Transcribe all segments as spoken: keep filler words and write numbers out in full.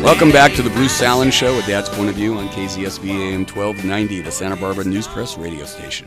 Welcome back to the Bruce Salen Show, a dad's point of view on K Z S V A M twelve ninety, the Santa Barbara News Press radio station.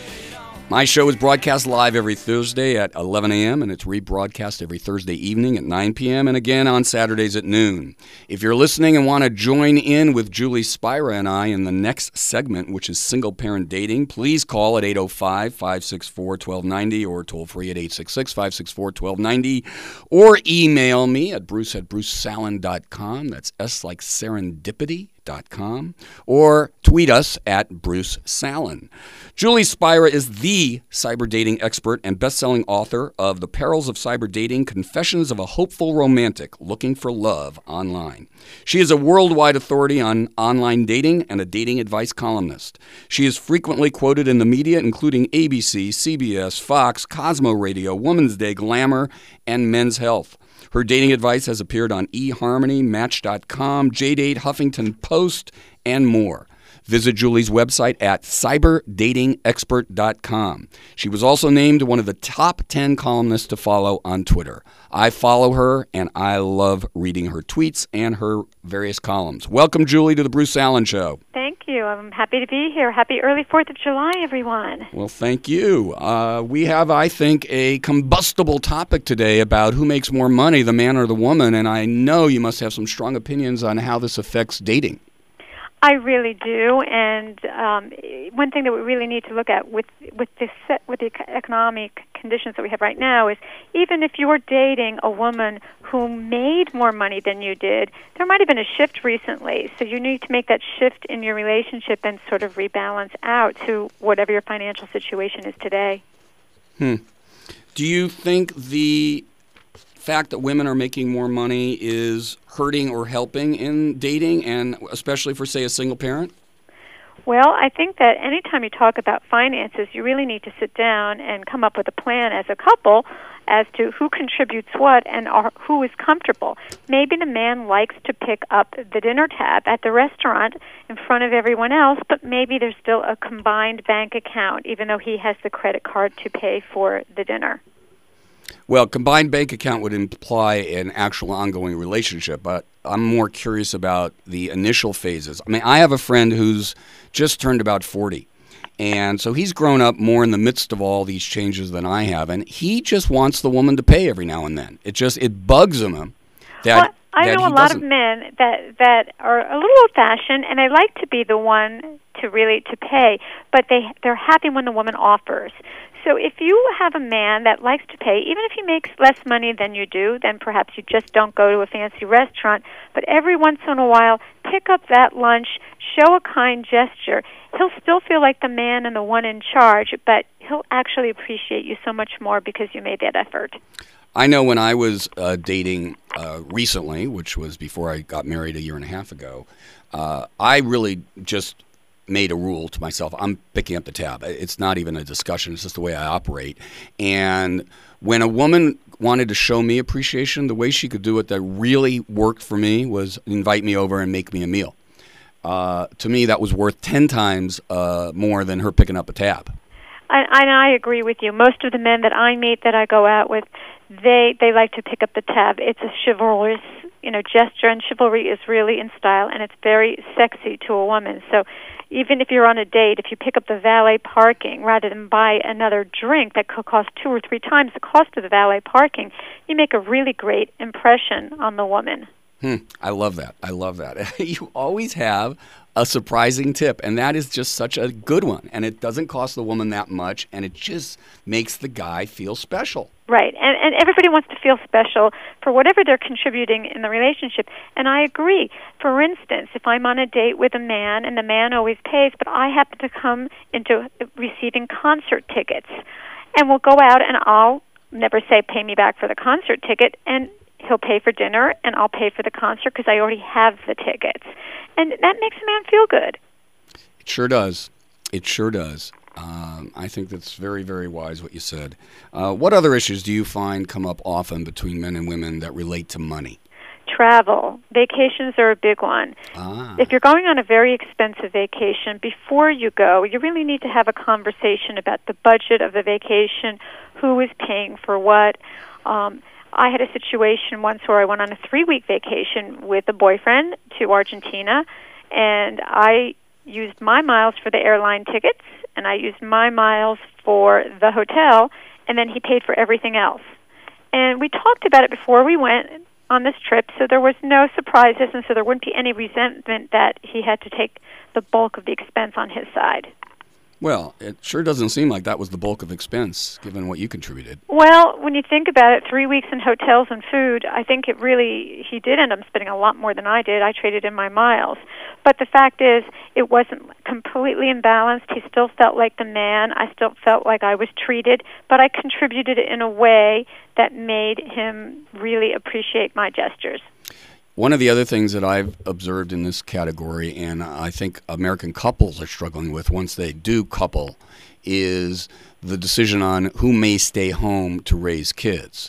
My show is broadcast live every Thursday at eleven a.m., and it's rebroadcast every Thursday evening at nine p.m., and again on Saturdays at noon. If you're listening and want to join in with Julie Spira and I in the next segment, which is single-parent dating, please call at eight oh five, five six four, one two nine oh or toll-free at eight six six, five six four, one two nine oh, or email me at bruce at bruce salen dot com. That's S like serendipity. Dot com, or tweet us at Bruce Salen. Julie Spira is the cyber dating expert and best-selling author of The Perils of Cyber Dating, Confessions of a Hopeful Romantic Looking for Love Online. She is a worldwide authority on online dating and a dating advice columnist. She is frequently quoted in the media, including A B C, C B S, Fox, Cosmo Radio, Woman's Day, Glamour, and Men's Health. Her dating advice has appeared on eHarmony, Match dot com, J-Date, Huffington Post, and more. Visit Julie's website at cyber dating expert dot com. She was also named one of the top ten columnists to follow on Twitter. I follow her, and I love reading her tweets and her various columns. Welcome, Julie, to the Bruce Salen Show. Thank you. I'm happy to be here. Happy early fourth of July, everyone. Well, thank you. Uh, we have, I think, a combustible topic today about who makes more money, the man or the woman, and I know you must have some strong opinions on how this affects dating. I really do, and um, one thing that we really need to look at with with this with the economic conditions that we have right now is even if you were dating a woman who made more money than you did, there might have been a shift recently. So you need to make that shift in your relationship and sort of rebalance out to whatever your financial situation is today. Hmm. Do you think the fact that women are making more money is hurting or helping in dating, and especially for, say, a single parent? Well, I think that anytime you talk about finances, you really need to sit down and come up with a plan as a couple as to who contributes what and are, who is comfortable. Maybe the man likes to pick up the dinner tab at the restaurant in front of everyone else, but maybe there's still a combined bank account, even though he has the credit card to pay for the dinner. Well, combined bank account would imply an actual ongoing relationship, but I'm more curious about the initial phases. I mean, I have a friend who's just turned about forty, and so he's grown up more in the midst of all these changes than I have, and he just wants the woman to pay every now and then. It just, it bugs him that, well, I that know a lot doesn't. of men that, that are a little old-fashioned, and they like to be the one to really to pay, but they, they're happy when the woman offers. So if you have a man that likes to pay, even if he makes less money than you do, then perhaps you just don't go to a fancy restaurant, but every once in a while, pick up that lunch, show a kind gesture. He'll still feel like the man and the one in charge, but he'll actually appreciate you so much more because you made that effort. I know when I was uh, dating uh, recently, which was before I got married a year and a half ago, uh, I really just made a rule to myself. I'm picking up the tab. It's not even a discussion. It's just the way I operate. And when a woman wanted to show me appreciation, the way she could do it that really worked for me was invite me over and make me a meal. Uh, to me, that was worth ten times uh, more than her picking up a tab. I, and I agree with you. Most of the men that I meet that I go out with, they they like to pick up the tab. It's a chivalrous, you know, gesture, and chivalry is really in style, and it's very sexy to a woman. So even if you're on a date, if you pick up the valet parking rather than buy another drink that could cost two or three times the cost of the valet parking, you make a really great impression on the woman. Hmm. I love that. I love that. You always have a surprising tip, and that is just such a good one. And it doesn't cost the woman that much, and it just makes the guy feel special. Right, and, and everybody wants to feel special for whatever they're contributing in the relationship. And I agree. For instance, if I'm on a date with a man, and the man always pays, but I happen to come into receiving concert tickets, and we'll go out, and I'll never say, pay me back for the concert ticket, and he'll pay for dinner, and I'll pay for the concert because I already have the tickets. And that makes a man feel good. It sure does. It sure does. Um, I think that's very, very wise what you said. Uh, what other issues do you find come up often between men and women that relate to money? Travel. Vacations are a big one. Ah. If you're going on a very expensive vacation, before you go, you really need to have a conversation about the budget of the vacation, who is paying for what. Um, I had a situation once where I went on a three-week vacation with a boyfriend to Argentina, and I used my miles for the airline tickets, and I used my miles for the hotel, and then he paid for everything else. And we talked about it before we went on this trip, so there was no surprises, and so there wouldn't be any resentment that he had to take the bulk of the expense on his side. Well, it sure doesn't seem like that was the bulk of expense, given what you contributed. Well, when you think about it, three weeks in hotels and food, I think it really, he did end up spending a lot more than I did. I traded in my miles. But the fact is, it wasn't completely imbalanced. He still felt like the man. I still felt like I was treated, but I contributed in a way that made him really appreciate my gestures. One of the other things that I've observed in this category, and I think American couples are struggling with once they do couple, is the decision on who may stay home to raise kids.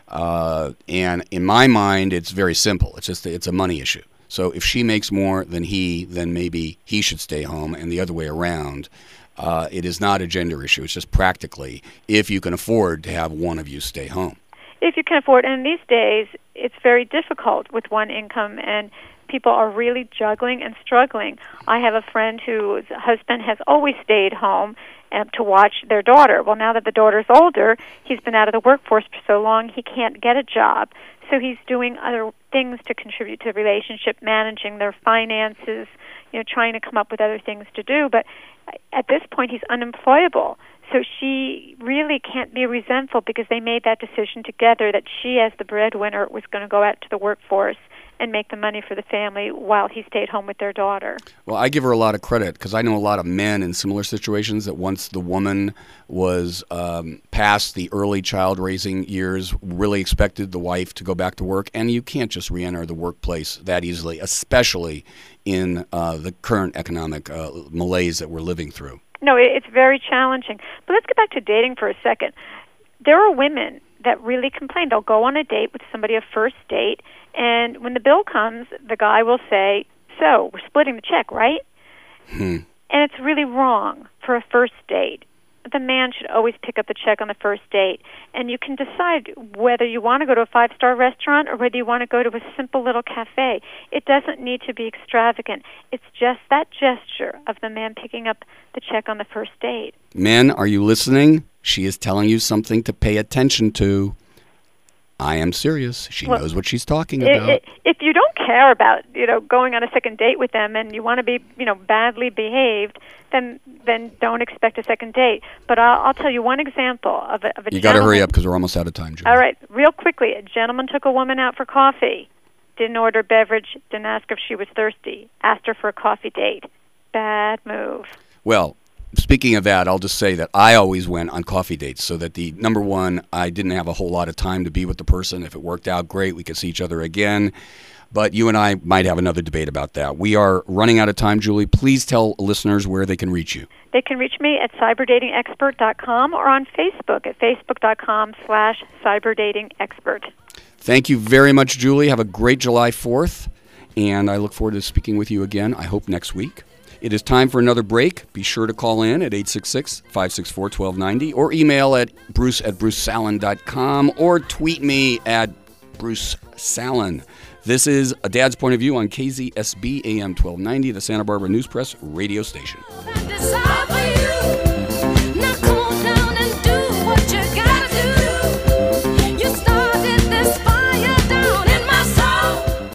Uh, and in my mind, it's very simple. It's just it's a money issue. So if she makes more than he, then maybe he should stay home, and the other way around. Uh, it is not a gender issue. It's just practically if you can afford to have one of you stay home. If you can afford, and these days it's very difficult with one income, and people are really juggling and struggling. I have a friend whose husband has always stayed home um, to watch their daughter. Well, now that the daughter's older, he's been out of the workforce for so long he can't get a job. So he's doing other things to contribute to the relationship, managing their finances, you know, trying to come up with other things to do. But at this point, he's unemployable. So she really can't be resentful because they made that decision together that she, as the breadwinner, was going to go out to the workforce and make the money for the family while he stayed home with their daughter. Well, I give her a lot of credit because I know a lot of men in similar situations that once the woman was um, past the early child-raising years, really expected the wife to go back to work, and you can't just re-enter the workplace that easily, especially in uh, the current economic uh, malaise that we're living through. No, it's very challenging. But let's get back to dating for a second. There are women that really complain. They'll go on a date with somebody, a first date, and when the bill comes, the guy will say, so, we're splitting the check, right? Hmm. And it's really wrong for a first date. The man should always pick up the check on the first date. And you can decide whether you want to go to a five-star restaurant or whether you want to go to a simple little cafe. It doesn't need to be extravagant. It's just that gesture of the man picking up the check on the first date. Men, are you listening? She is telling you something to pay attention to. I am serious. She well, knows what she's talking it, about. It, if you don't care about, you know, going on a second date with them and you want to be, you know, badly behaved, then then don't expect a second date. But I'll, I'll tell you one example of a, of a You got to hurry up because we're almost out of time, Julie. All right, real quickly. A gentleman took a woman out for coffee, didn't order beverage, didn't ask if she was thirsty, asked her for a coffee date. Bad move. Well, speaking of that, I'll just say that I always went on coffee dates so that the, number one, I didn't have a whole lot of time to be with the person. If it worked out, great, we could see each other again. But you and I might have another debate about that. We are running out of time, Julie. Please tell listeners where they can reach you. They can reach me at cyber dating expert dot com or on Facebook at facebook dot com slash cyber dating expert. Thank you very much, Julie. Have a great July fourth, and I look forward to speaking with you again, I hope next week. It is time for another break. Be sure to call in at eight six six, five six four, one two nine zero or email at bruce at bruce salen dot com or tweet me at bruce salen. This is A Dad's Point of View on K Z S B A M twelve ninety, the Santa Barbara News Press radio station.